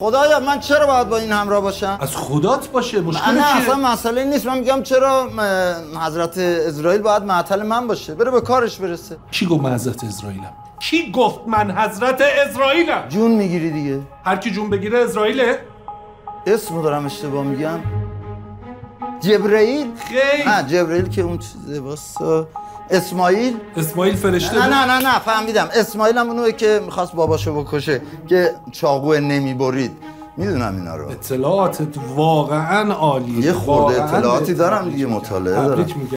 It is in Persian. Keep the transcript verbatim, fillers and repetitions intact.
خدایا من چرا باید با این همراه باشم؟ از خدات باشه، مشکل چیه؟ نه اصلا مسئله نیست. من میگم چرا حضرت اسرائیل باید معطل من باشه؟ بره به کارش برسه. کی گفت من حضرت اسرائیلم؟ کی گفت من حضرت اسرائیلم؟ جون میگیری دیگه. هر کی جون بگیره اسرائیله؟ اسمو دارم اشتباه میگم. جبرئیل؟ خیلی. نه جبرئیل که اون چیزه واسه اسماعیل. اسماعیل فرشته نه نه نه نه فهمیدم. اسماعیل هم اونوئه که میخواست باباشو بکشه که چاقو نمیبرید. میدونم اینا رو. اطلاعاتت واقعا عالیه. یه خورده اطلاعاتی دارم دیگه، مطالعه دارم.